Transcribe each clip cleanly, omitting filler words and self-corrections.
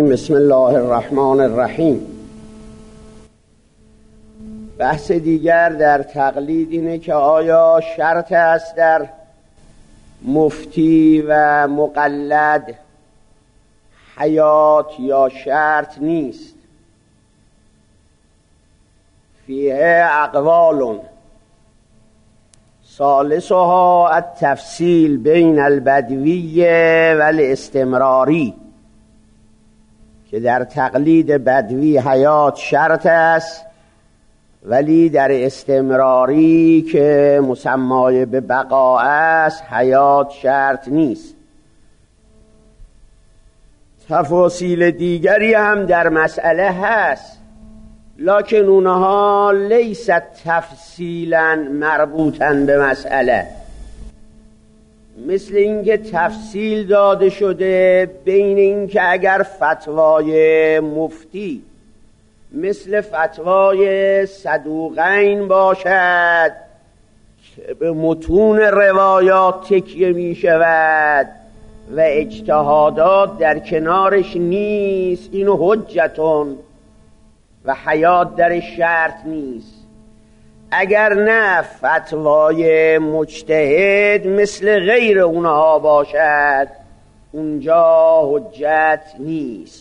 الرجیم. بسم الله الرحمن الرحیم. بحث دیگر در تقلید اینه که آیا شرط است در مفتی و مقلد حیات یا شرط نیست؟ فیه اقوال ثالثها التفصیل بین البدوی و الاستمراری، که در تقلید بدوی حیات شرط است ولی در استمراری که مسمای به بقا است حیات شرط نیست. تفاصیل دیگری هم در مسئله هست، لکن اونها لیست تفصیلا مربوطا به مسئله، مثل اینکه تفصیل داده شده بین اینکه اگر فتوای مفتی مثل فتوای صدوقین باشد که به متون روایات تکیه می شود و اجتهادات در کنارش نیست، اینو حجتون و حیات در شرط نیست. اگر نه فتوای مجتهد مثل غیر اونها باشد اونجا حجت نیست.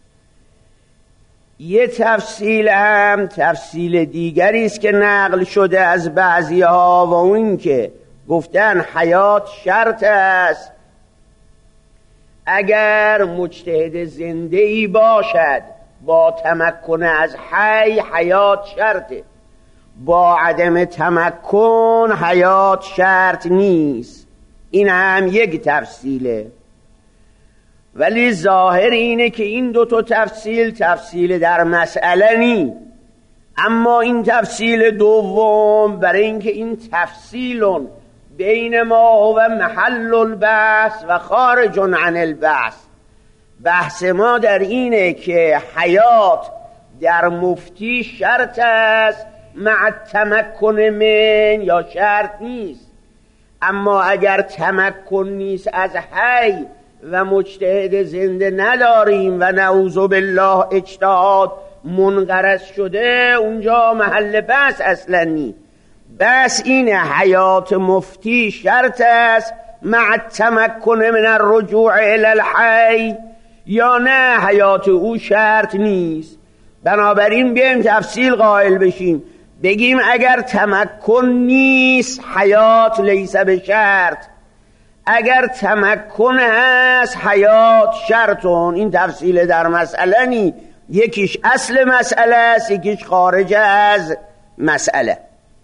یه تفصیل هم تفصیل دیگری است که نقل شده از بعضی ها و اون که گفتن حیات شرط است اگر مجتهد زنده ای باشد، با تمکن از حی حیات شرطه، با عدم تمکن حیات شرط نیست. این هم یک تفصیله، ولی ظاهر اینه که این دو تا تفصیل در مسئله نی. اما این تفصیل دوم، برای اینکه این تفصیل بین ما و محل البحث و خارج عن البحث، بحث ما در اینه که حیات در مفتی شرط است مع تمکن من یا شرط نیست. اما اگر تمکن نیست از حی و مجتهد زنده نداریم و نعوذ بالله اجتهاد منقرض شده، اونجا محل بحث اصلا نیست. بس اینه حیات مفتی شرط است مع تمکن من الرجوع الی الحی یا نه حیات او شرط نیست. بنابراین بیایم تفصیل قائل بشیم، بگیم اگر تمکن نیست حیات لیس به شرط، اگر تمکن هست حیات شرطون. این تفصیل در مسئله نی، یکیش اصل مسئله است یکیش خارج از مسئله.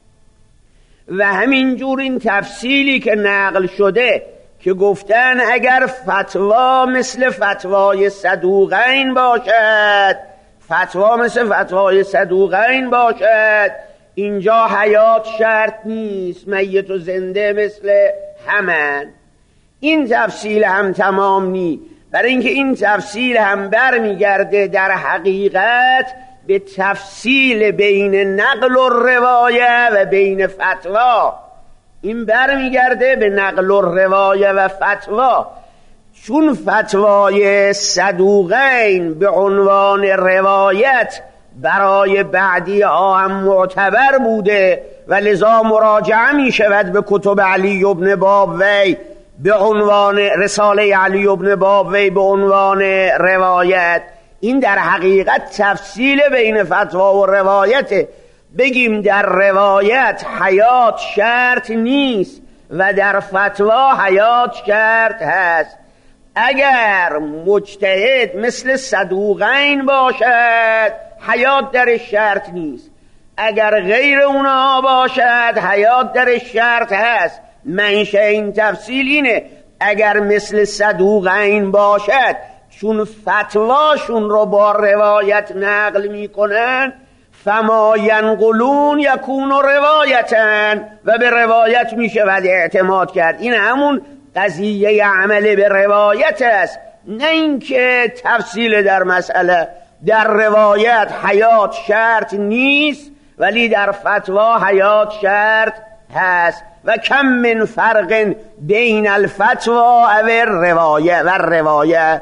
و همینجور این تفصیلی که نقل شده که گفتن اگر فتوا مثل فتوای صدوقین باشد، فتوا مثل فتوای صدوقین باشد، اینجا حیات شرط نیست، میت و زنده مثل همن. این تفصیل هم تمام نی، برای اینکه این تفصیل هم برمیگرده در حقیقت به تفصیل بین نقل و روایه و بین فتوا. این برمیگرده به نقل و روایه و فتوا، چون فتوای صدوقین به عنوان روایت برای بعدی ها هم معتبر بوده و لذا مراجعه می شود به کتب علی ابن بابوی به عنوان رساله علی ابن بابوی به عنوان روایت. این در حقیقت تفصیل بین فتوا و روایت. بگیم در روایت حیات شرط نیست و در فتوا حیات شرط هست. اگر مجتهد مثل صدوقین باشد حیات در شرط نیست، اگر غیر اونها باشد حیات در شرط هست. منشأ این تفصیل اینه اگر مثل صدوقین باشد، چون فتواشون رو با روایت نقل میکنن، فما ینقلون یکون روایتن، و به روایت میشود اعتماد کرد. این همون قضیه عمل به روایت است، نه اینکه تفصیل در مسئله. در روایت حیات شرط نیست ولی در فتوا حیات شرط هست. و کم من فرق بین الفتوا و الروایه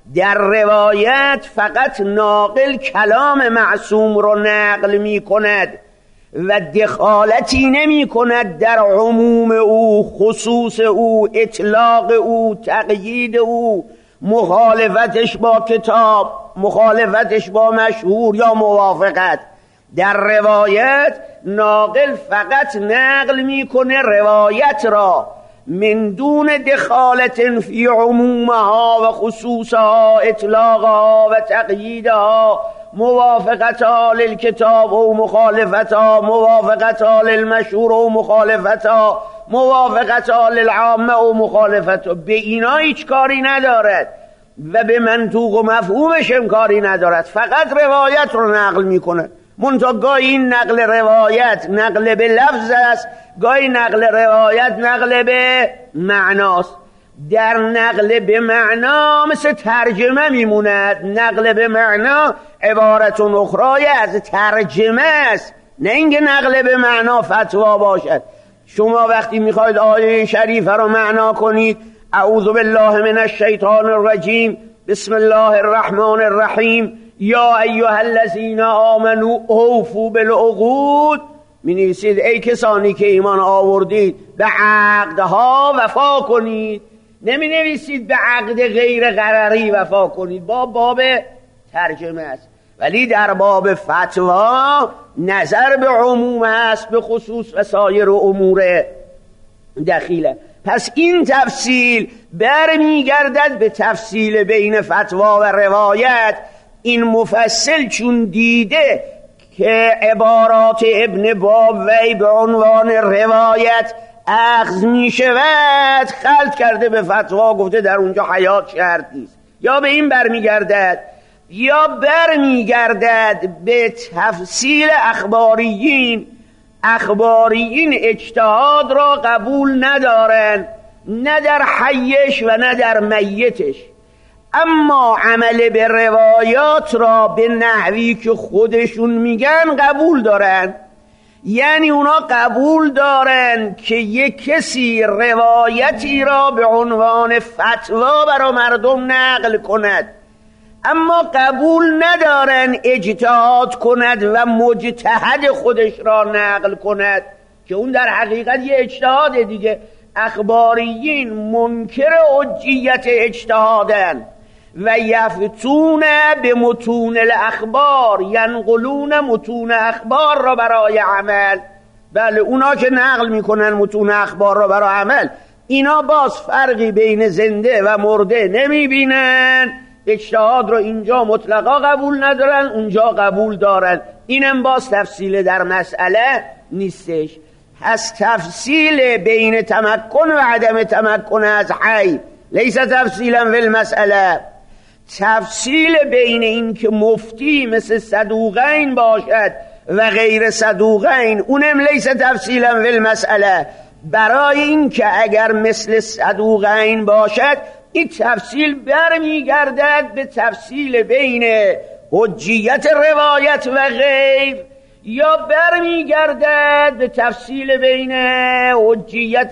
در روایت فقط ناقل کلام معصوم رو نقل می کند و دخالتی نمی کند در عموم او، خصوص او، اطلاق او، تقیید او، مخالفتش با کتاب، مخالفتش با مشهور یا موافقت. در روایت ناقل فقط نقل میکنه روایت را من دون دخالت فی عمومها و خصوصها، اطلاقها و تقییدها، موافقتها للکتاب و مخالفتها، موافقتها للمشهور و مخالفتها، موافقتها للعامه و مخالفتها. به اینا هیچ کاری ندارد و به منطوق و مفهومش هم کاری ندارد، فقط روایت رو نقل میکنه. منتها گاهی این نقل روایت نقل به لفظ است، گاهی نقل روایت نقل به معناست. در نقل به معنا مثل ترجمه میموند. نقل به معنا عبارت اخرای از ترجمه است، نه اینکه نقل به معنا فتوا باشد. شما وقتی میخواید آیه شریفه رو معنا کنید، اعوذ بالله من الشیطان الرجیم بسم الله الرحمن الرحیم یا ایها الذین آمنوا اوفوا بالعقود، می‌نویسید ای کسانی که ایمان آوردید به عقدها وفا کنید. نمی‌نویسید به عقد غیر غرری وفا کنید. باب ترجمه است. ولی در باب فتوا نظر به عموم است، به خصوص و سایر امور دخیله. پس این تفصیل برمیگردد به تفصیل بین فتوا و روایت. این مفصل چون دیده که عبارات ابن بابوی به عنوان روایت اخذ می شود، خلط کرده به فتوا، گفته در اونجا حیات شرط نیست. یا به این برمیگردد یا برمیگردد به تفصیل اخباریین. اخباریین اجتهاد را قبول ندارن، نه در حیش و نه در میتش، اما عمل به روایات را به نحوی که خودشون میگن قبول دارن. یعنی اونا قبول دارن که یک کسی روایتی را به عنوان فتوا برای مردم نقل کند، اما قبول ندارن اجتهاد کند و مجتهد خودش را نقل کند، که اون در حقیقت یه اجتهاد دیگه. اخباریین منکر حجیت اجتهادن و یفتون به متون الاخبار، ینقلون متون اخبار را برای عمل. بله، اونا که نقل میکنن متون اخبار را برای عمل، اینا باز فرقی بین زنده و مرده نمیبینن. اجتهاد رو اینجا مطلقا قبول ندارن، اونجا قبول دارن. اینم باز تفصیل در مسئله نیستش. از تفصیل بین تمکن و عدم تمکن از حی لیس تفصیلا فی المسئله. تفصیل بین این که مفتی مثل صدوقین باشد و غیر صدوقین، اونم لیس تفصیلا فی المسئله. برای این که اگر مثل صدوقین باشد، این تفصیل برمیگردد به تفصیل بین حجیت روایت و غیر، یا برمیگردد به تفصیل بین حجیت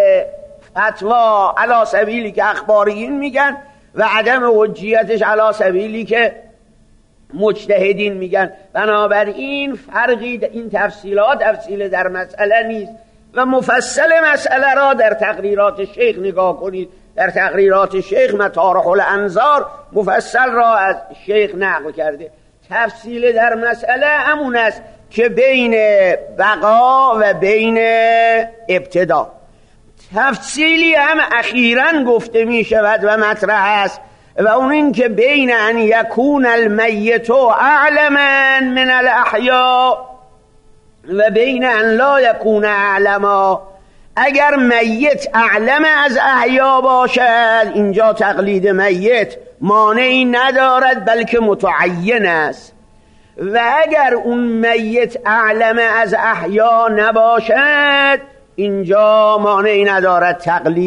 فتوا علی سبیلی که اخباریین میگن و عدم حجیتش علی سبیلی که مجتهدین میگن. بنابراین فرقی این تفصیلات تفصیل در مسئله نیست و مفصل مسئله را در تقریرات شیخ نگاه کنید. در تقریرات شیخ مطارح الانظار مفصل را از شیخ نقل کرده. تفصیل در مسئله همون است که بین بقا و بین ابتدا. تفصیلی هم اخیراً گفته می شود و مطرح است و اون این که بین ان یکون المیت اعلما من الاحیا و بین ان لا یکون اعلما. اگر میت اعلم از احیا باشد، اینجا تقلید میت مانعی ندارد بلکه متعین است، و اگر اون میت اعلم از احیا نباشد، اینجا مانعی ندارد.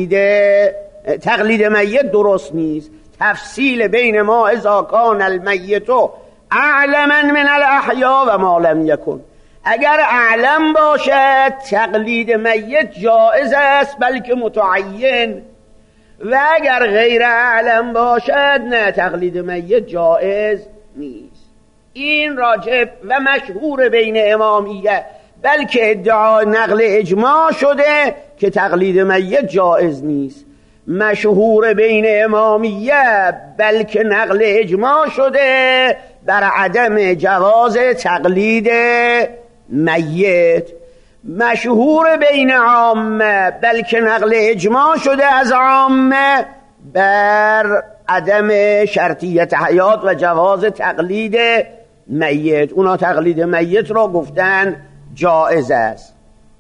تقلید میت درست نیست. تفصیل بین ما اذا کان المیت اعلما من الاحیا و ما لم یکن. اگر اعلم باشد تقلید میت جائز است بلکه متعین، و اگر غیر اعلم باشد نه تقلید میت جایز نیست. این راجب و مشهور بین امامیه، بلکه ادعا نقل اجماع شده که تقلید میت جایز نیست. مشهور بین امامیه بلکه نقل اجماع شده بر عدم جواز تقلید میت. مشهور بین عامه بلکه نقل اجماع شده از عامه بر عدم شرطیت حیات و جواز تقلید میت. اونا تقلید میت را گفتن جائز است.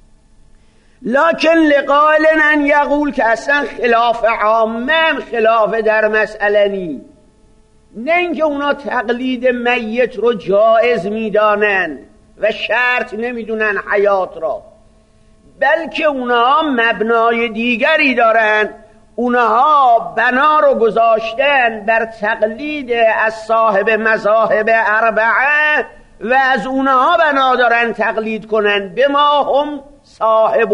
لکن لقائل ان یقول که اصلا خلاف عامه، خلاف در مسئله نی. نه اینکه اونا تقلید میت رو جائز میدانن و شرط نمیدونن حیات را، بلکه اونها مبنای دیگری دارن. اونها بنا رو گذاشتن بر تقلید از صاحب مذاهب اربعه و از اونها بنا دارن تقلید کنن به ما هم صاحب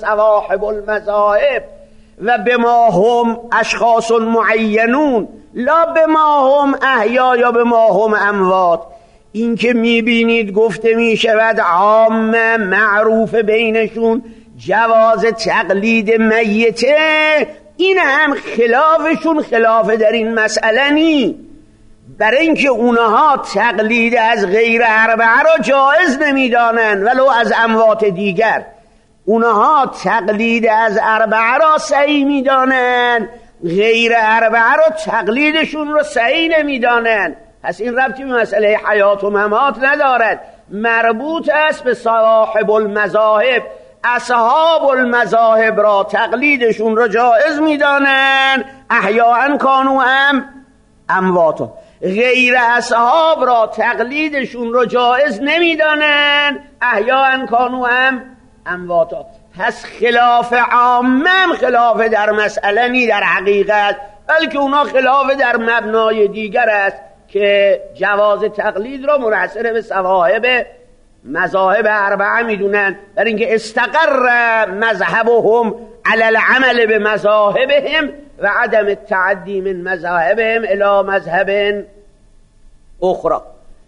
المذاهب و به ما هم اشخاص معینون لا به ما هم احیا یا به ما هم اموات. این که میبینید گفته میشود عامه معروف بینشون جواز تقلید میته، این هم خلافشون خلاف در این مسئله نی. برای اینکه اونها تقلید از غیر اربعه را جایز نمیدانن ولو از اموات دیگر، اونها تقلید از اربعه را صحیح میدانن، غیر اربعه را تقلیدشون را صحیح نمیدانن. پس این ربطی به مسئله حیات و ممات ندارد، مربوط است به صاحب المذاهب. اصحاب المذاهب را تقلیدشون را جائز میدانن احیاء کانوا ام امواتا، غیر اصحاب را تقلیدشون را جائز نمیدانن احیاء کانوا ام امواتا. پس خلاف عامم خلاف در مسئله نی در حقیقت، بلکه اونا خلاف در مبنای دیگر است که جواز تقلید را منحصر به صواحب مذاهب اربعه میدونن، در اینکه استقر مذهبهم علی العمل به مذاهبهم و عدم التعدی من مذاهبهم الی مذهب اخرى.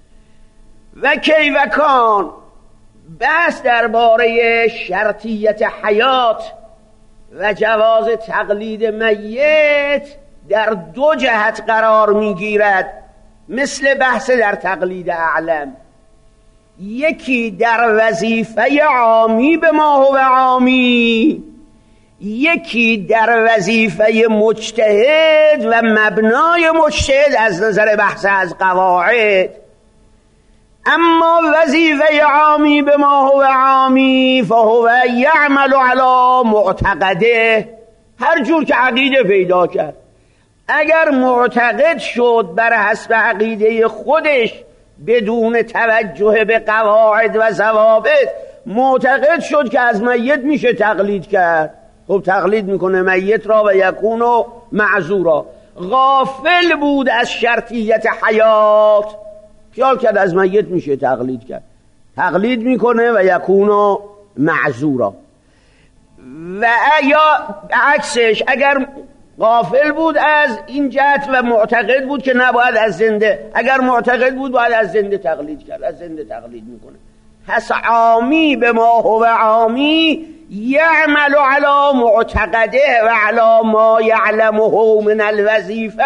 و کی و کان بحث درباره شرطیت حیات و جواز تقلید میت در دو جهت قرار میگیرد، مثل بحث در تقلید اعلم. یکی در وظیفه عامی به ما هو عامی، یکی در وظیفه مجتهد و مبنای مجتهد از نظر بحث از قواعد. اما وظیفه عامی به ما هو عامی فهو یعمل علی معتقده، هر جور که عقیده پیدا کرد. اگر معتقد شد بر حسب عقیده خودش بدون توجه به قواعد و ضوابط، معتقد شد که از میت میشه تقلید کرد، خب تقلید میکنه میت را و یکونو معذورا. غافل بود از شرطیت حیات، خیال کرد از میت میشه تقلید کرد، تقلید میکنه و یکونو معذورا. و یا عکسش، اگر غافل بود از این جهت و معتقد بود که نباید از زنده، اگر معتقد بود باید از زنده تقلید کرد، از زنده تقلید میکنه. پس عامی به ما هو عامی یعمل علی معتقده و علی ما یعلمه من الوظیفه،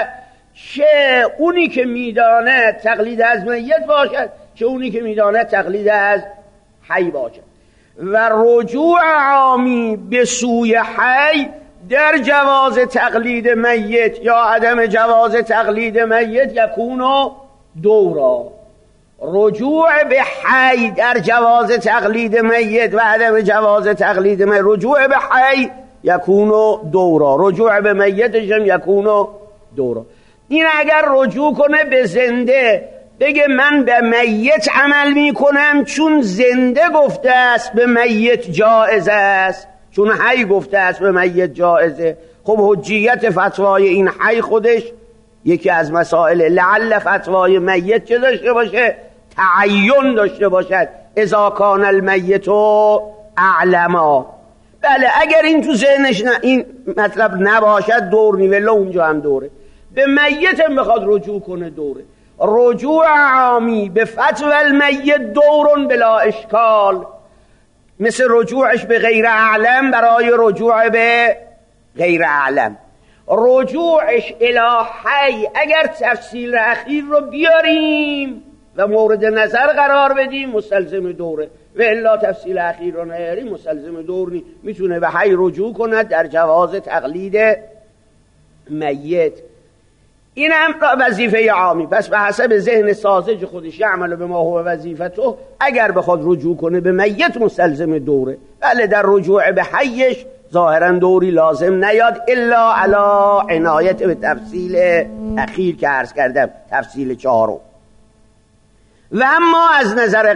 چه اونی که میدانه تقلید از میت باشد چه اونی که میدانه تقلید از حی باشد. و رجوع عامی به سوی حی در جواز تقلید میت یا عدم جواز تقلید میت یکونو دورا. رجوع به حی در جواز تقلید میت و عدم جواز تقلید میت، رجوع به حی یکونو دورا، رجوع به میتش هم یکونو دورا. این اگر رجوع کنه به زنده، بگه من به میت عمل میکنم چون زنده گفته است به میت جائز است، چون حی گفته است به میت جائزه. خب حجیت فتوای این حی خودش یکی از مسائل، لعل فتوای میت چه داشته باشه؟ تعین داشته باشد، اذا کان المیت اعلما. بله اگر این تو ذهنش این مطلب نباشد دور نی، ولی اونجا هم دوره. به میت هم بخواد رجوع کنه دوره. رجوع عامی به فتوی المیت دورون بلا اشکال، مثل رجوعش به غیر اعلم برای رجوع به غیر اعلم. رجوعش الی حی اگر تفصیل اخیر رو بیاریم و مورد نظر قرار بدیم مستلزم دوره، و الا تفصیل اخیر رو نیاریم مستلزم دور نی. میتونه به حی رجوع کند در جواز تقلید میت. این هم وظیفه عامی. پس به حسب ذهن ساذج خودش یعمل به ما هو وظیفته، اگر بخواد رجوع کنه به میت مستلزم دوره. بله در رجوع به حیش ظاهرا دوری لازم نیاد الا علی عنایت به تفصیل اخیر که عرض کردم، تفصیل 4. و اما از نظر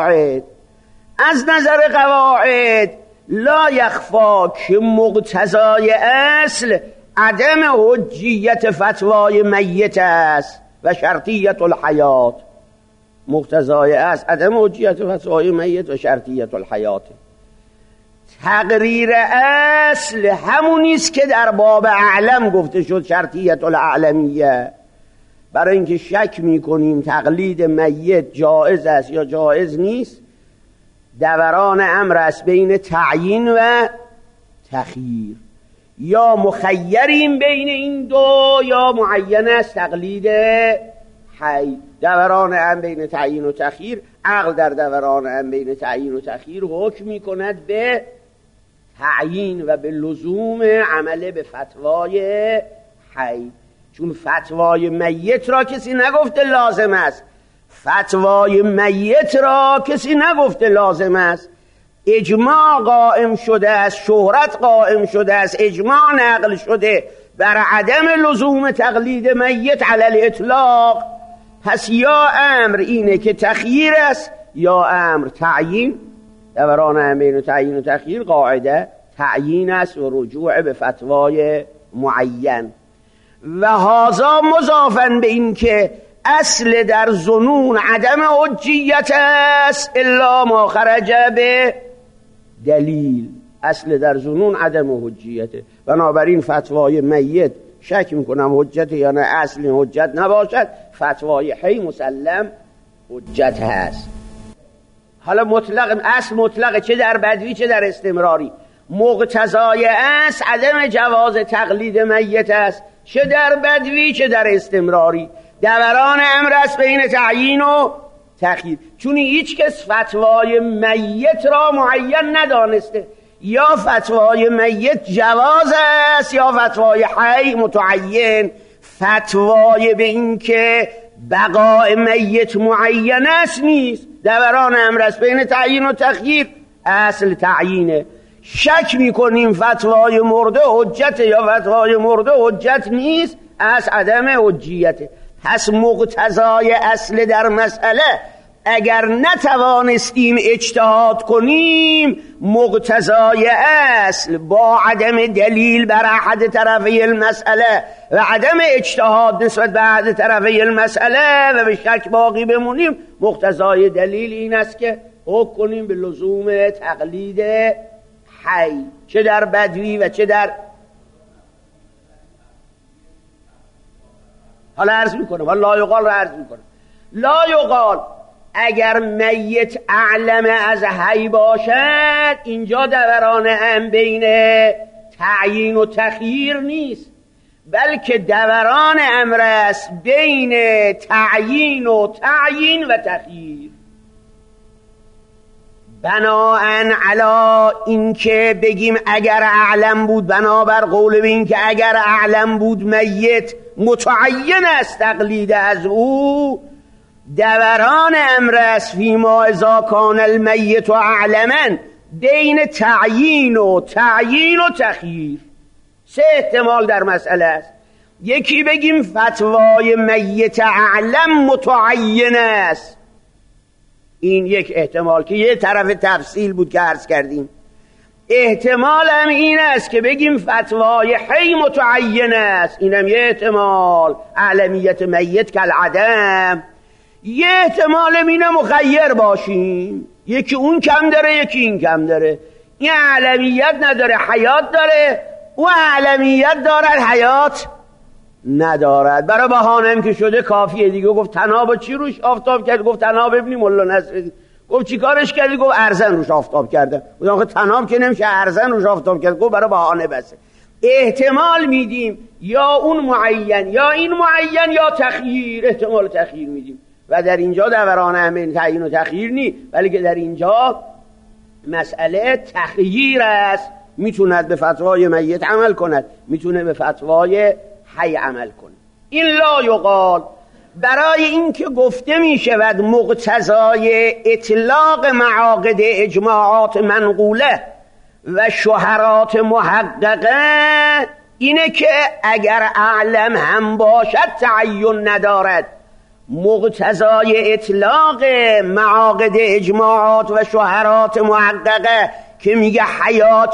قواعد لا یخفا که مقتضای اصل عدم حجیت فتوای میت است و شرطیت الحیات. مقتضای اصل عدم حجیت فتوای میت و شرطیت الحیات. تقریر اصل همونیست که در باب اعلم گفته شد، شرطیت الاعلمیه. برای اینکه شک میکنیم تقلید میت جائز است یا جائز نیست، دوران امر است بین تعیین و تخییر. یا مخیریم بین این دو یا معین است تقلید حی. دوران امر بین تعیین و تخییر، عقل در دوران امر بین تعیین و تخییر حکم میکند به تعیین و به لزوم عمل به فتوای حی. چون فتوای میت را کسی نگفته لازم است، فتوای میت را کسی نگفته لازم است. اجماع قائم شده است، شهرت قائم شده است، اجماع نقل شده بر عدم لزوم تقلید میت علی الاطلاق. پس یا امر اینه که تخییر است یا امر تعیین. دوران امر بین تعیین و تخییر قاعده تعیین است و رجوع به فتوای معین. و هذا مضافاً به این که اصل در ظنون عدم حجیت است الا ما خرج به دلیل. اصل در ظنون عدم حجیته، بنابراین فتوای میت شک میکنم حجت یا نه، اصل حجت نباشد، فتوای حی مسلم حجت هست. حالا مطلق اصل مطلق چه در بدوی چه در استمراری. مقتضای اصل عدم جواز تقلید میت است، چه در بدوی چه در استمراری. دوران امر است بین تعیین و تخییر. چون هیچ کس فتوای میت را معین ندانسته، یا فتوای میت جواز است یا فتوای حی متعین. فتوای به این که بقاء میت معین است نیست، دوران امر است بین تعیین و تخییر، اصل تعیینه. شک میکنیم فتوای مرده حجت یا فتوای مرده حجت نیست، از عدم حجیته. پس مقتضای اصل در مسئله اگر نتوانستیم اجتهاد کنیم، مقتضای اصل با عدم دلیل بر احد طرفی المسئله و عدم اجتهاد نسبت به احد طرفی المسئله و به شک باقی بمونیم، مقتضای دلیل این است که حکم کنیم به لزوم تقلید حی، چه در بدوی و چه در. حالا عرض میکنم، حالا لا یقال رو عرض میکنم. لا یقال اگر میت اعلم از حی باشد، اینجا دوران هم بین تعیین و تخییر نیست، بلکه دوران امر است بین تعیین و تخییر. بناءً علی این که بگیم اگر اعلم بود، بنابر قول به این که اگر اعلم بود میت متعین است تقلید از او، دوران امر است فیما اذا کان المیت اعلما بین تعیین و تخییر. سه احتمال در مسئله است. یکی بگیم فتوای میت اعلم متعین است، این یک احتمال که یه طرف تفصیل بود که عرض کردیم. احتمال هم این است که بگیم فتوای حی متعین است، اینم یه احتمال، اعلمیت میت کالعدم. یه احتمال اینه مخیر باشیم، یکی اون کم داره یکی این کم داره. این اعلمیت نداره، حیات داره، و اعلمیت دارد، حیات ندارد. برای بهانم که شده کافیه دیگه. گفت تناب چی روش آفتاب کرد؟ گفت تناب ابن مولا نصر. گفت چی کارش کردی؟ گفت ارزن روش آفتاب کردن. گفت آخه تناب که نمیشه، ارزن روش آفتاب کرد. گفت برای بهانه بسه. احتمال میدیم یا اون معین یا این معین یا تخییر، احتمال تخییر میدیم. و در اینجا دوران همین تعیین و تخییر نی، ولی که در اینجا مسئله تخییر است. میتوند به فتوای میت عمل کند، میتونه به فتوای حی عمل کنه. این لا یقال، برای این که گفته میشود مقتضای اطلاق معاقد اجماعات منقوله و شهرات محققه اینه که اگر اعلم هم باشد تعین ندارد. مقتضای اطلاق معاقد اجماعات و شهرات محققه که میگه حیات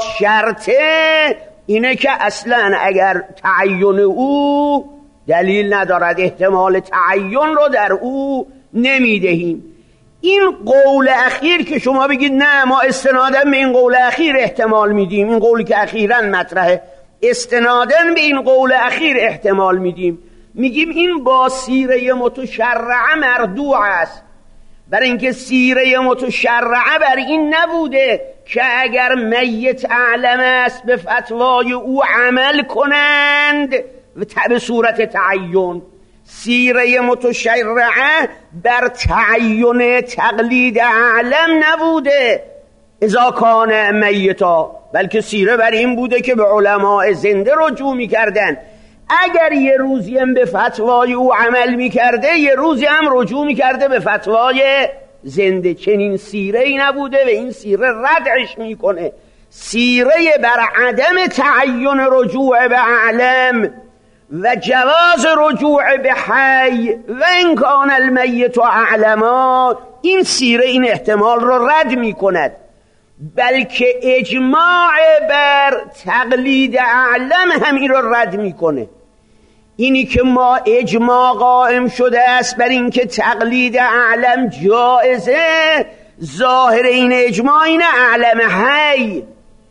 شرطه اینه که اصلا اگر تعین او دلیل ندارد، احتمال تعین رو در او نمیدهیم. این قول اخیر که شما بگید نه ما استنادن به این قول اخیر احتمال میدیم، این قولی که اخیراً مطرحه استنادن به این قول اخیر احتمال میدیم، میگیم این با سیره متشرعه مردوع است. برای اینکه سیره متشرعه بر این نبوده که اگر میت اعلم است به فتوای او عمل کنند به صورت تعین. سیره متشرعه بر تعین تقلید اعلم نبوده اذا کان میتا، بلکه سیره بر این بوده که به علماء زنده رجوع میکردن. اگر یه روزی هم به فتوای او عمل میکرده، یه روزی هم رجوع میکرده به فتوای زنده. چنین سیره ای نبوده و این سیره ردعش میکنه. سیره بر عدم تعین رجوع به اعلم و جواز رجوع به حی و ان کان المیت اعلما، این سیره این احتمال رو رد میکند، بلکه اجماع بر تقلید اعلم هم این رو رد میکنه. اینی که ما اجماع قائم شده است بر این که تقلید اعلم جائزه، ظاهر این اجماع این اعلم حی.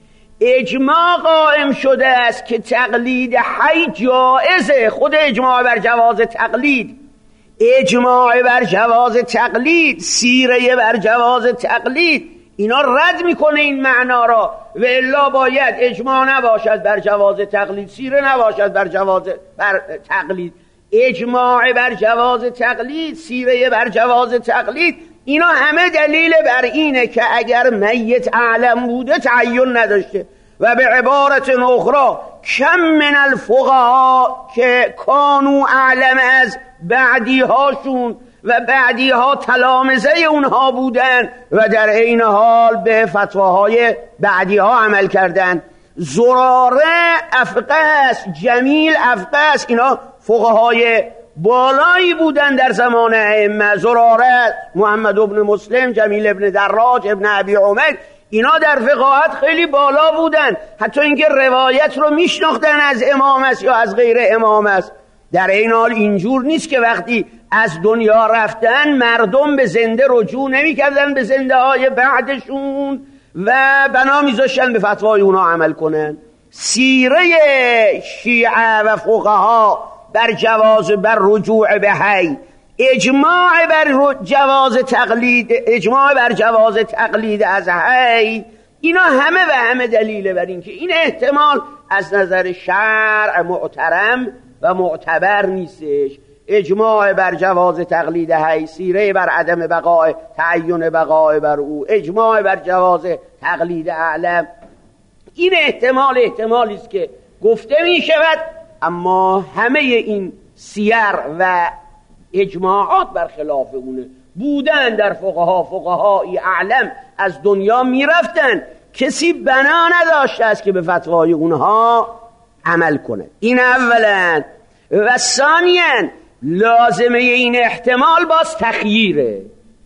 اجماع قائم شده است که تقلید حی جائزه، خود اجماع بر جواز تقلید، اجماع بر جواز تقلید، سیره بر جواز تقلید، اینا رد میکنه این معنا را. و الا باید اجماع نباشد بر جواز تقلید، سیره نباشد بر جواز بر تقلید. اجماع بر جواز تقلید، سیره بر جواز تقلید، اینا همه دلیل بر اینه که اگر میت اعلم بوده تعین نداشته. و به عبارت اخرى کم من الفقها که کانو اعلم از بعدی هاشون و بعدی ها تلامذه اونها بودن و در عین حال به فتواهای بعدی ها عمل کردن. زراره افقس، جمیل افقس، اینا فقهای بالایی بودن در زمان ائمه. زراره، محمد ابن مسلم، جمیل ابن دراج، ابن ابی عمر، اینا در فقاهت خیلی بالا بودن، حتی اینکه روایت رو میشناختن از امام است یا از غیر امام است. در این حال اینجور نیست که وقتی از دنیا رفتن مردم به زنده رجوع نمی کردن به زنده های بعدشون و بنا میذاشتن به فتوای اونا عمل کنن. سیره شیعه و فقها بر جواز بر رجوع به حی، اجماع بر جواز تقلید، اجماع بر جواز تقلید از حی، اینا همه و همه دلیل بر این که این احتمال از نظر شرع محترم و معتبر نیستش. اجماع بر جواز تقلید حی، سیره بر عدم بقای تعین بقای بر او، اجماع بر جواز تقلید اعلم، این احتمالی است که گفته می شود. اما همه این سیر و اجماعات برخلاف اونه بودن. در فقهایی اعلم از دنیا می رفتن، کسی بنا نداشته است که به فتوای اونها عمل کنه. این اولا. و ثانیاً لازمه این احتمال باز تخییره.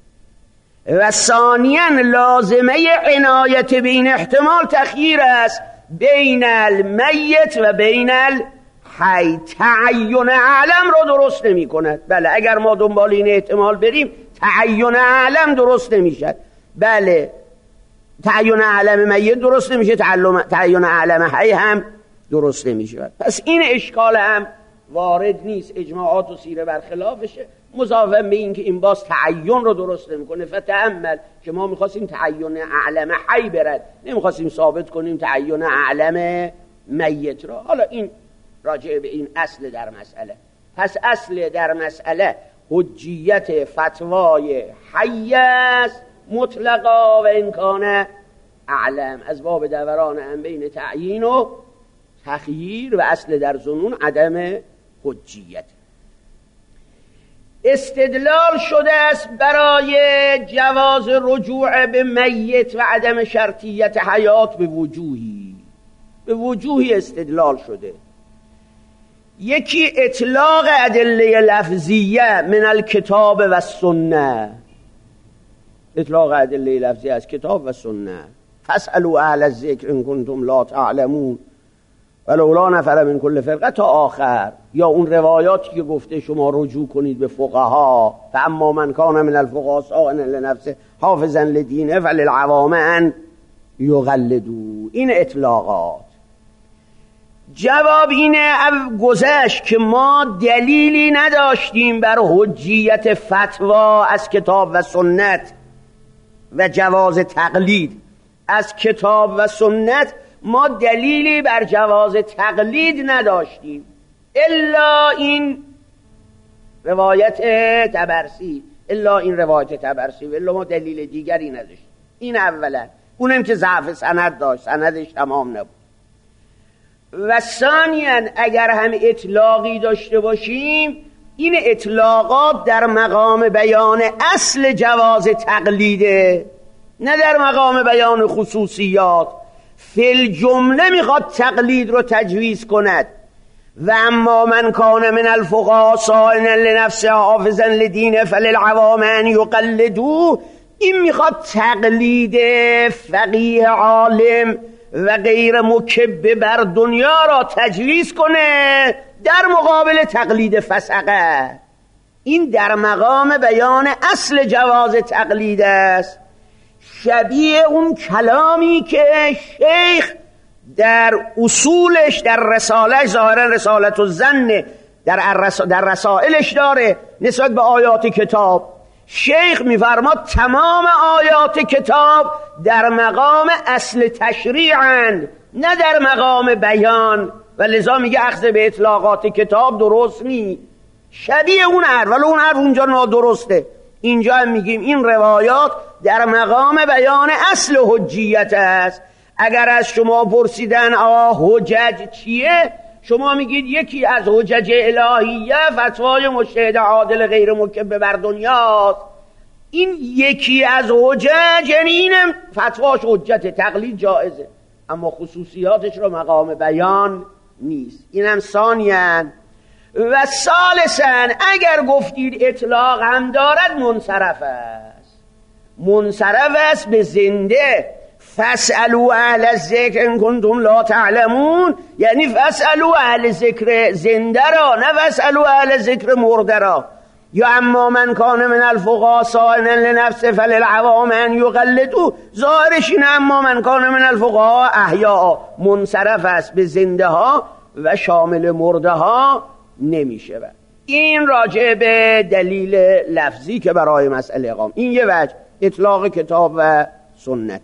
و ثانیاً لازمه عنایت به این احتمال تخییر است بین المیت و بین الحی. تعین اعلم رو درست نمی کند. بله اگر ما دنبال این احتمال بریم تعین اعلم درست نمی شد. بله تعین اعلم میت درست نمیشه، تعین اعلم حی هم درست نمیشه. پس این اشکال هم وارد نیست، اجماعات و سیره برخلافشه، مضافاً به این که این باز تعین رو درست نمیکنه. فتأمل که ما میخواستیم تعین اعلم حی برد، نمیخواستیم ثابت کنیم تعین اعلم میت را. حالا این راجع به این اصل در مسئله. پس اصل در مسئله حجیت فتوای حی است مطلقا و امکان اعلم، از باب دوران هم بین تعیین و تخییر، و اصل در ظنون عدم حجیت. استدلال شده است برای جواز رجوع به میت و عدم شرطیت حیات به وجوهی استدلال شده. یکی اطلاق ادله لفظیه من الکتاب و سنه، اطلاق ادله لفظیه از کتاب و سنه. فاسألوا اهل الذکر ان کنتم لا تعلمون ولولا نفر من کل فرقه تا آخر. یا اون روایاتی که گفته شما رجوع کنید به فقها، فاما من کان من الفقهاء صائنا لنفسه حافظا لدینه فللعوام ان یقلدوا. این اطلاقات. جواب اینه گذشت که ما دلیلی نداشتیم بر حجیت فتوا از کتاب و سنت و جواز تقلید از کتاب و سنت. ما دلیلی بر جواز تقلید نداشتیم الا این روایت طبرسی، و الا ما دلیل دیگری نداشتیم. این اولا، اونم که ضعف سند داشت، سندش تمام نبود. و ثانیاً اگر هم اطلاقی داشته باشیم، این اطلاقات در مقام بیان اصل جواز تقلیده، نه در مقام بیان خصوصیات. فی الجمله میخواد تقلید رو تجویز کند. و اما من کان من الفقهاء صائنا لنفسه حافظا لدینه فللعوام ان یقلدوا. این میخواد تقلید فقیه عالم و غیر مکب بر دنیا را تجویز کنه در مقابل تقلید فسقه. این در مقام بیان اصل جواز تقلید است، شبیه اون کلامی که شیخ در اصولش در رسالش، ظاهرا رسالت الظن در رسائلش داره نسبت به آیات کتاب. شیخ میفرماد تمام آیات کتاب در مقام اصل تشریعند، نه در مقام بیان، و لذا میگه اخذ به اطلاقات کتاب درست نی. شبیه اون حرف، ولی اون حرف اونجا نادرسته. اینجا هم میگیم این روایات در مقام بیان اصل حجیت است. اگر از شما پرسیدن حجج چیه، شما میگید یکی از حجج الهیه فتوای مجتهد عادل غیر مکب بر دنیاست. این یکی از حجج، یعنی اینم فتواش حجت، تقلید جائزه، اما خصوصیاتش رو مقام بیان نیست. اینم ثانیاً. و ثالثاً اگر گفتید اطلاق هم دارد، منصرف است به زنده. فاسألوا اهل الذکر ان کنتم لا تعلمون، یعنی فاسألوا اهل ذکر زنده را، نه فاسألوا اهل ذکر مرده را. یا اما من کان من الفقهاء صائنا لنفسه فللعوام ان یقلدوا، ظاهرش اینه اما من کان من الفقهاء احیاء، منصرف است به زنده ها و شامل مرده ها نمیشه. این راجع به دلیل لفظی که برای مسئله اقام. این یه وجه، اطلاق کتاب و سنت.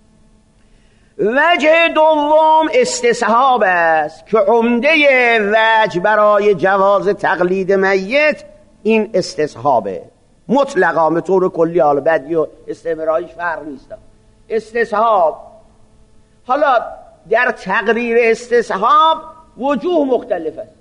وجه دوم استصحاب است که عمده وجه برای جواز تقلید میت این استصحابه مطلقا به طور کلی. حالا بدی و استمرارش فرق نیست. استصحاب، حالا در تقریر استصحاب وجوه مختلف است.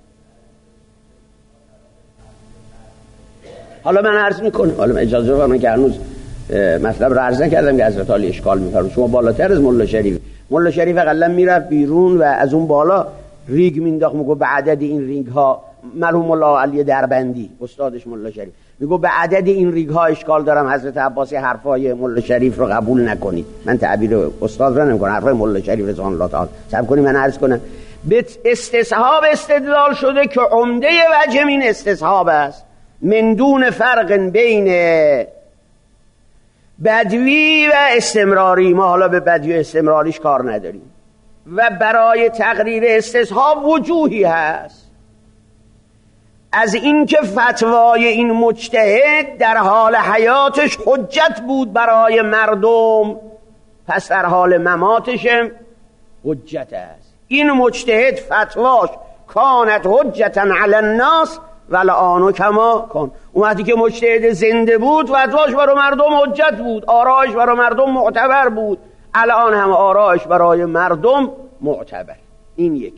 حالا من عرض میکنم، حالا اجازه بفرمایید که هنوز مطلب رو عرض نکردم که حضرت علی اشکال میفرمایید. شما بالاتر از ملا شریف قلم میرفت بیرون و از اون بالا ریگ مینداخت، میگه به عدد این ریگ ها، مرحوم ملا علی دربندی استادش ملا شریف میگه به عدد این ریگ ها اشکال دارم، حضرت عباسی حرفای ملا شریف رو قبول نکنید. من تعبیر استاد رو نمیکنم، حرفای ملا شریف رضوان الله تعالی صبر کنید من عرض کنم. به استصحاب استدلال شده که عمده وجه این استصحاب است من دون فرق بین بدوی و استمراری، ما حالا به بدوی و استمراریش کار نداریم. و برای تقریر استصحاب وجوهی هست، از اینکه فتوای این مجتهد در حال حیاتش حجت بود برای مردم، پس در حال مماتش حجت است. این مجتهد فتواش کانت حجتا علی الناس والآن کما کان. اون وقتی که مجتهد زنده بود فتواش برای مردم حجت بود، آرایش برای مردم معتبر بود، الان هم آرایش برای مردم معتبر. این یک.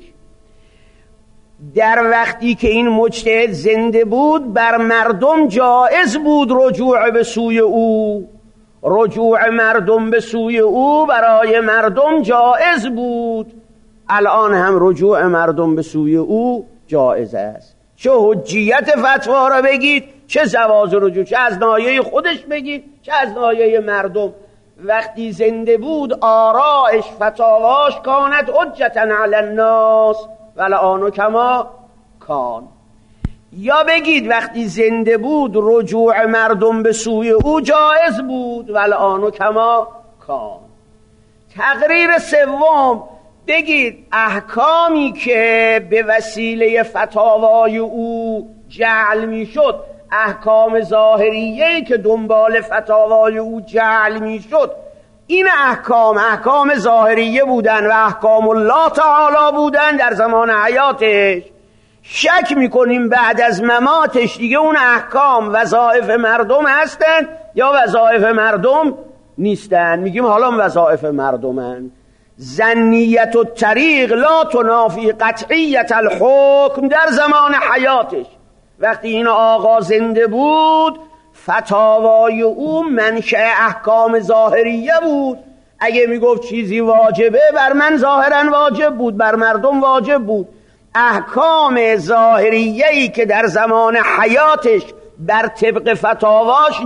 در وقتی که این مجتهد زنده بود بر مردم جایز بود رجوع به سوی او، رجوع مردم به سوی او برای مردم جایز بود، الان هم رجوع مردم به سوی او جایز است. چه حجیت فتوا را بگید، چه جواز رجوع، چه از ناحیه خودش بگید، چه از ناحیه مردم. وقتی زنده بود آرایش فتاواش کانت حجتا علی الناس والآن کما کان. یا بگید وقتی زنده بود رجوع مردم به سوی او جایز بود والآن کما کان. تقریر سوم بگید احکامی که به وسیله فتاوای او جعل می شد، احکام ظاهریه‌ای که دنبال فتاوای او جعل می شد، این احکام ظاهریه بودن و احکام الله تعالی بودن در زمان حیاتش. شک میکنیم بعد از مماتش دیگه اون احکام وظایف مردم هستن یا وظایف مردم نیستن. میگیم حالا وظایف مردمن. ظنیت الطریق لا تنافی قطعیت الحکم. در زمان حیاتش وقتی این آقا زنده بود فتاوای او منشأ احکام ظاهریه بود. اگه میگفت چیزی واجبه بر من ظاهرا واجب بود، بر مردم واجب بود. احکام ظاهریه‌ای که در زمان حیاتش بر طبق فتاواش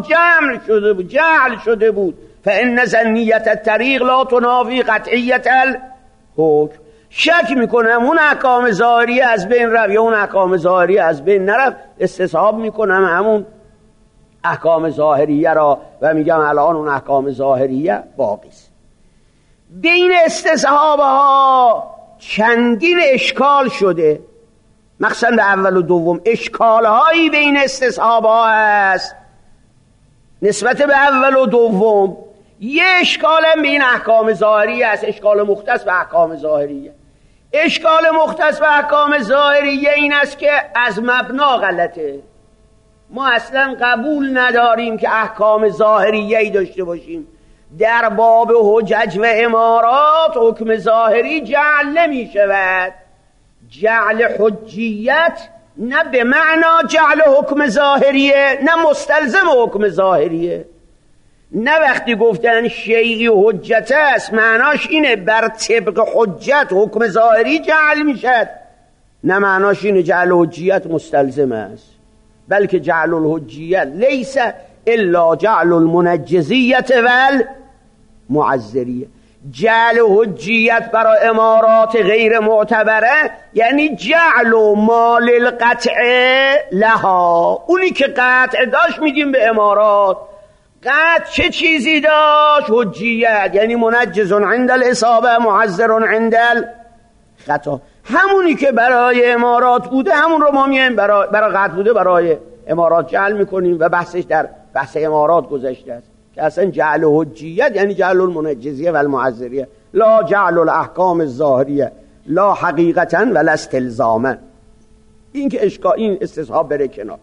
جعل شده بود فإن ظنیت الطریق لا تنافی قطعیت الحکم. شک میکنم اون احکام ظاهریه از بین رفت یا اون احکام ظاهریه از بین نرفت، استصحاب میکنم همون احکام ظاهریه را و میگم الان اون احکام ظاهریه باقی است. بین استصحاب ها چندین اشکال شده، مخصوصا به اول و دوم اشکال هایی بین استصحاب ها هست نسبت به اول و دوم. یه اشکال هم بین احکام ظاهریه است، اشکال مختص به احکام ظاهریه. اشکال مختص به احکام ظاهریه این است که از مبنا غلطه. ما اصلا قبول نداریم که احکام ظاهریه‌ای داشته باشیم. در باب حجج و امارات حکم ظاهری جعل نمی شود. جعل حجیت نه به معنا جعل حکم ظاهریه، نه مستلزم حکم ظاهریه. نه وقتی گفتن شیعی حجت است معناش اینه بر طبق حجت حکم ظاهری جعل می شد، نه معناش اینه جعل حجیت مستلزم است. بلکه جعل الحجیت لیس الا جعل المنجزیت والمعذریه. جعل حجیت برای امارات غیر معتبره یعنی جعل مال القطع لها. اونی که قطع داشت میدیم به امارات. قطع چه چیزی داشت؟ حجیت، یعنی منجز عند الاصابه معذر عند الخطا. همونی که برای امارات بوده همون رو ما میایم برای قطع بوده برای امارات جعل میکنیم و بحثش در بحث امارات گذشته است که اصلا جعل حجیت یعنی جعل المنجزیه و المعذریه، لا جعل الاحکام الظاهریه لا حقیقتا ولا استلزاما. این که این استصحاب بره کنار.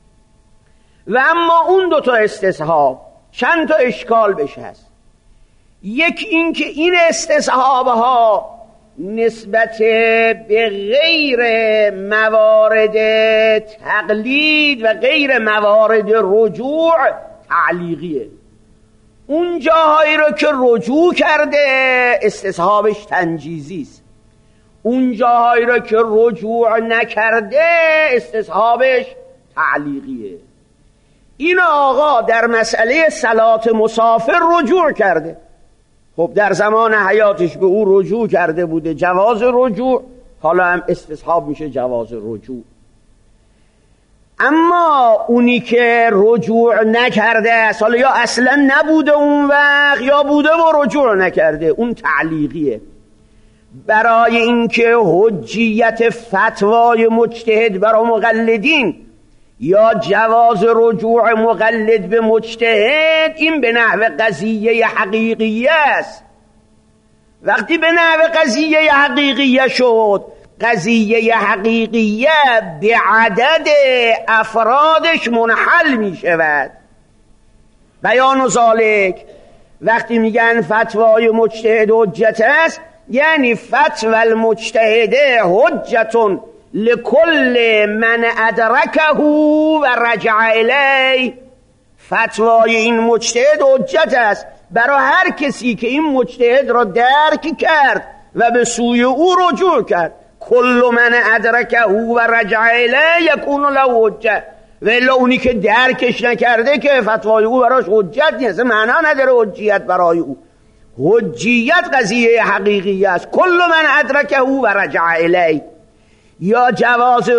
و اما اون دو تا استصحاب چند تا اشکال بهش هست. یک این که این استصحاب ها نسبت به غیر موارد تقلید و غیر موارد رجوع تعلیقیه. اون جاهایی رو که رجوع کرده استصحابش تنجیزی است، اون جاهایی رو که رجوع نکرده استصحابش تعلیقیه. این آقا در مسئله صلات مسافر رجوع کرده. خب در زمان حیاتش به او رجوع کرده بوده، جواز رجوع، حالا هم استصحاب میشه جواز رجوع. اما اونی که رجوع نکرده است، حالا یا اصلا نبوده اون وقت یا بوده و رجوع نکرده، اون تعلیقیه. برای اینکه حجیت فتوای مجتهد برای مقلدین یا جواز رجوع مقلد به مجتهد، این به نحو قضیه حقیقیه است. وقتی به نحو قضیه حقیقیه شد، قضیه حقیقیه به عدد افرادش منحل می شود. بیان ذالک، وقتی میگن فتوای مجتهد حجت است، یعنی فتوى المجتهد حجت لكل من ادرکه و رجع الیه. فتوای این مجتهد حجت است برای هر کسی که این مجتهد را درک کرد و به سوی او رجوع کرد. کل من ادرکه و رجع الیه یکون له حجه. ولی اونی که درکش نکرده که فتوای او براش حجت نیست، معنا نداره حجیت برای او. حجیت قضیه حقیقی است. کل من ادرکه و رجع الیه. یا جواز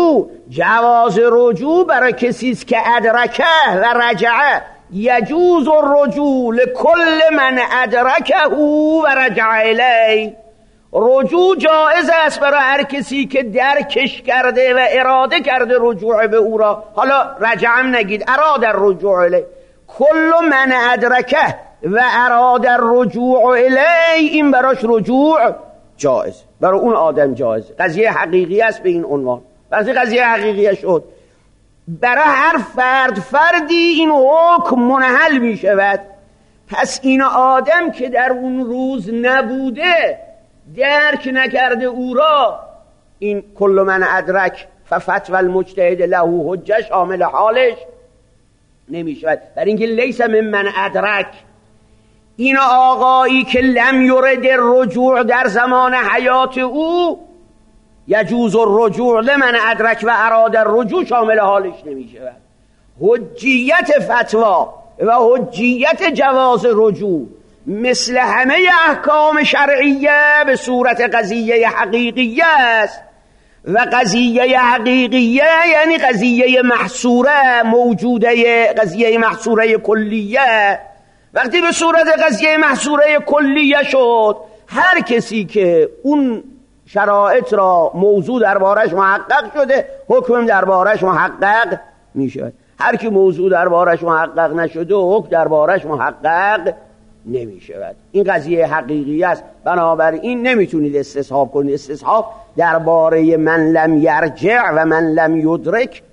رجوع برای کسی است که ادرکه و رجعه. یجوز الرجوع لکل من ادرکه و رجع الیه. رجوع جائز است برای هر کسی که درکش کرده و اراده کرده رجوع به او را. حالا رجعم نگید، اراده الرجوع الیه. کل من ادرکه و اراده الرجوع الیه، این براش رجوع جائز، برای اون آدم جائز. قضیه حقیقی است به این عنوان. وقتی قضیه حقیقی شد، برای هر فردی این حکم منحل می شود. پس این آدم که در اون روز نبوده، درک نکرده او را، این کل من ادرک ففتوى المجتهد له حجه شامل حالش نمی شود. برای اینکه لیس من ادرک، این آقایی که لم یرد الرجوع در زمان حیات او، یجوز الرجوع لمن ادرک و اراد الرجوع شامل حالش نمی شود. حجیت فتوا و حجیت جواز رجوع مثل همه احکام شرعیه به صورت قضیه حقیقیه است. و قضیه حقیقیه یعنی قضیه محصوره موجوده، قضیه محصوره کلیه. وقتی به صورت قضیه محصوره کلیه شد، هر کسی که اون شرایط را موضوع دربارش محقق شده، حکم دربارش محقق می شود. هر کی موضوع دربارش محقق نشده، حکم دربارش محقق نمی شود. این قضیه حقیقی است. بنابراین نمیتونید استصحاب کنید. استصحاب درباره من لم یرجع و من لم یدرک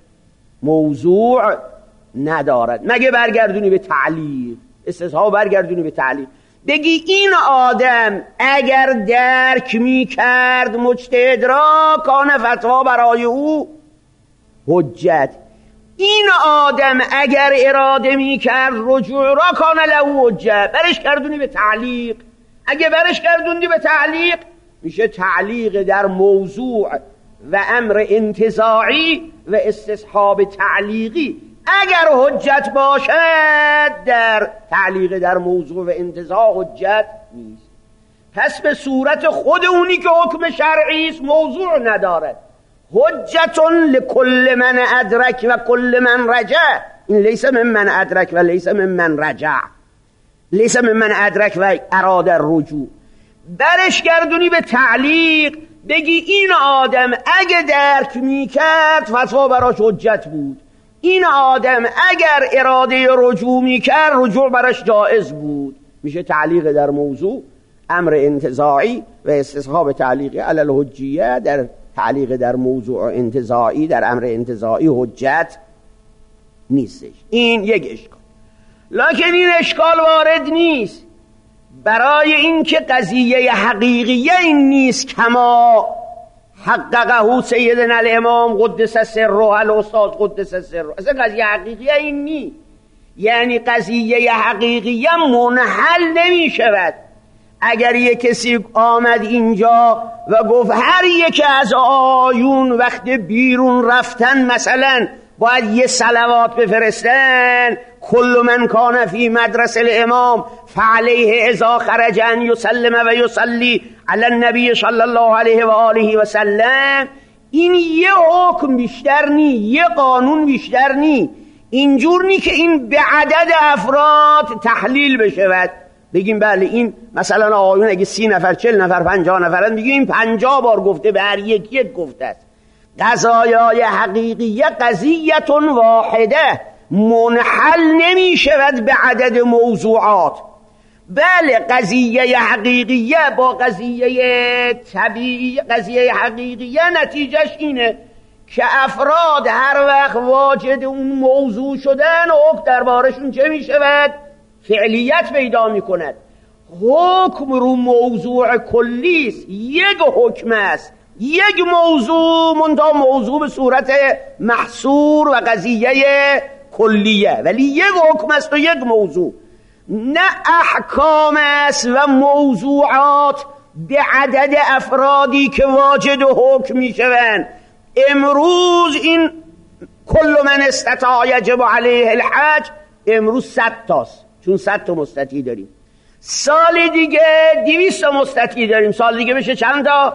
موضوع ندارد، مگه برگردونی به تعلیق. استصحاب برگردونی به تعلیق، بگی این آدم اگر درک می کرد مجتهد را، کان فتوا برای او حجت. این آدم اگر اراده می کرد رجوع را، کان له حجت. برش گردونی به تعلیق. اگه برش گردونی به تعلیق، میشه تعلیق در موضوع و امر انتزاعی و استصحاب تعلیقی. اگر حجت باشد، در تعلیق در موضوع و انتزاع حجت نیست. پس به صورت خود اونی که حکم شرعی است موضوع ندارد. حجتون لکل من ادرک و کل من رجع. این لیس من ادرک و لیس من رجع، لیس من ادرک و اراده الرجوع. برش گردونی به تعلیق، بگی این آدم اگه درک میکرد فتوا براش حجت بود. این آدم اگر اراده رجوع میکرد، رجوع براش جائز بود. میشه تعلیق در موضوع، امر انتزاعی و استصحاب تعلیقی علی الحجیه. در تعلیق در موضوع انتزاعی، در امر انتزاعی حجت نیستش. این یک اشکال. لکن این اشکال وارد نیست برای اینکه قضیه حقیقیه این نیست کما حققه سیدنا الامام قدس سره الاستاذ قدس سره. اصلا قضیه حقیقیه این نیست. یعنی قضیه حقیقیه منحل نمی شود. اگر یک کسی آمد اینجا و گفت هر یک از آیون وقت بیرون رفتن مثلا باید یه صلوات بفرستن، کل من کان فی مدرسه الامام فعلیه اذا خرج ان یسلم و یصلی علی النبی صلی الله علیه و آله و سلم، این یه حکم بیشتر نی، یه قانون بیشتر نی. اینجور نی که این به عدد افراد تحلیل بشه. بگیم بله این مثلا آقایون اگه 30 نفر 40 نفر 50 نفرن بگیم این 50 بار گفته، به هر یک گفته است. قضایای حقیقیه قضیتون واحده، منحل نمی شود به عدد موضوعات. بله قضیه حقیقیه با قضیه طبیعی، قضیه حقیقیه نتیجهش اینه که افراد هر وقت واجد اون موضوع شدن حکم دربارشون چه می شود؟ فعلیت پیدا می کند. حکم رو موضوع کلیست، یک حکم است، یک موضوع، منتها موضوع به صورت محصور و قضیه کلیه، ولی یک حکم است و یک موضوع. نه احکام است و موضوعات به عدد افرادی که واجد حکم می شوند. امروز این کل من استطاع یجب علیه الحج امروز 100 تاست، چون 100 تا مستطیع داریم. سال دیگه 200 تا مستطیع داریم، سال دیگه بشه چند تا؟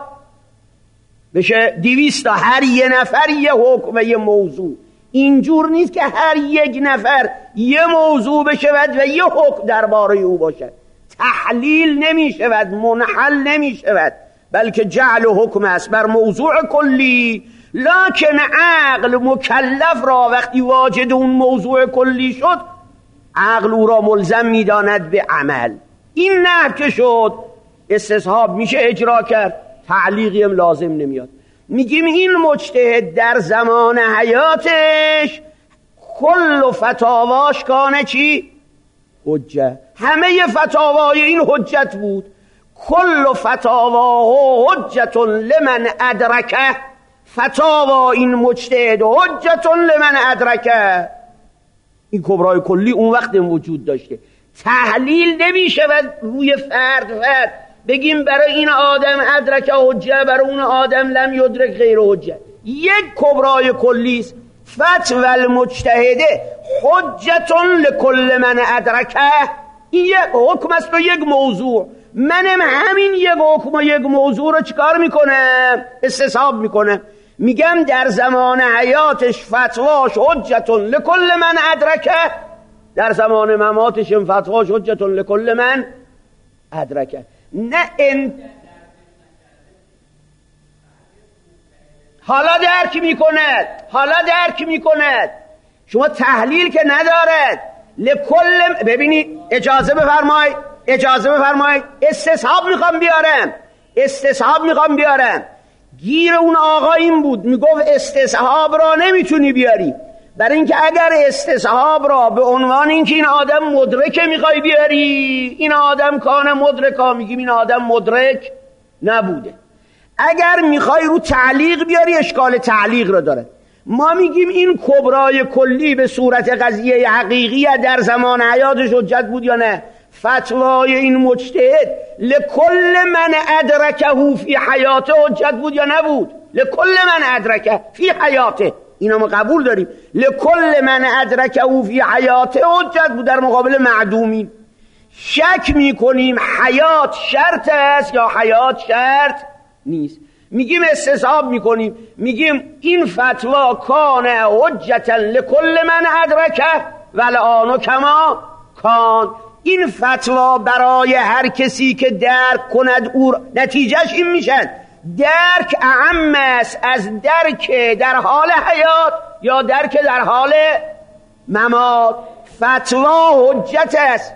بشه 200 تا. هر یه نفر یه حکم و یه موضوع. اینجور نیست که هر یک نفر یه موضوع بشود و یه حکم درباره او باشد. تحلیل نمی شود، منحل نمی شود، بلکه جعل حکم است بر موضوع کلی. لکن عقل مکلف را وقتی واجد اون موضوع کلی شد، عقل او را ملزم می داند به عمل. این نه که شد استصحاب میشه اجرا کرد، تعلیقی هم لازم نمیاد. میگیم این مجتهد در زمان حیاتش کل فتاواش کانه چی؟ حجه. همه فتاوای این حجت بود. کل فتاواه حجت لمن ادرکه. فتاوا این مجتهد حجت لمن ادرکه. این کبرای کلی اون وقت وجود داشته. تحلیل نمیشه روی فرد بگیم برای این آدم ادرک حجه، برای اون آدم لم یدرک غیر حجه. یک کبرای کلی است. فتوی المجتهده حجت لکل من ادرکه. این یک حکم است و یک موضوع. منم همین یک حکم و یک موضوع رو چیکار میکنم؟ استصحاب میکنم. میگم در زمان حیاتش فتواش حجت لکل من ادرکه، در زمان مماتش فتواش حجت لکل من ادرکه. نه حالا درک میکند شما تحلیل که ندارد. لکل ببینید، اجازه بفرمایید استصحاب میخوام بیارم. گیر اون آقا این بود، میگفت استصحاب را نمیتونی بیاری، برای اینکه اگر استصحاب را به عنوان اینکه این آدم مدرکه میخوای بیاری، این آدم کان مدرکا، میگیم این آدم مدرک نبوده. اگر میخوای رو تعلیق بیاری اشکال تعلیق را داره. ما میگیم این کبرای کلی به صورت قضیه حقیقی در زمان حیاتش حجت بود یا نه؟ فتوای این مجتهد لکل من ادرکه فی حیاته حجت بود یا نبود؟ لکل من ادرکه فی حیاته، اینا ما قبول داریم. لکل من ادرکه فی حیاته حجت بود در مقابل معدومین. شک میکنیم حیات شرط است یا حیات شرط نیست. میگیم استصحاب میکنیم، میگیم این فتوا کان حجتا لکل من ادرکه والآن کما کان. این فتوا برای هر کسی که درک کند او نتیجهش این میشن. درک اعم است از درک در حال حیات یا درک در حال ممات. فتوا حجت است.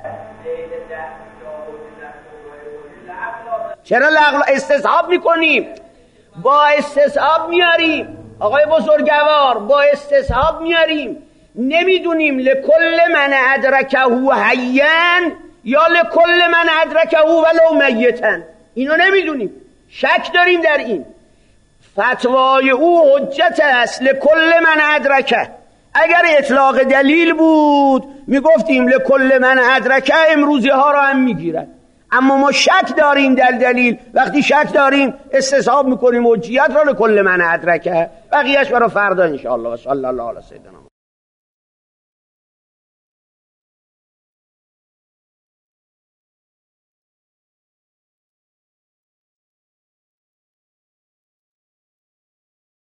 چرا استصحاب میکنیم؟ با استصحاب میاریم آقای بزرگوار، با استصحاب میاریم. نمیدونیم لکل من ادرکه حیان یا لکل من ادرکه ولو میتن، اینو نمیدونیم، شک داریم در این. فتوای او حجت است لکل من ادرکه. اگر اطلاق دلیل بود میگفتیم لکل من ادرکه، امروزی ها رو هم میگیرن. اما ما شک داریم در دلیل، وقتی شک داریم استصحاب میکنیم حجیت را لکل من ادرکه. بقیهش برای فردا انشاءالله. و صلی الله علی سیدنا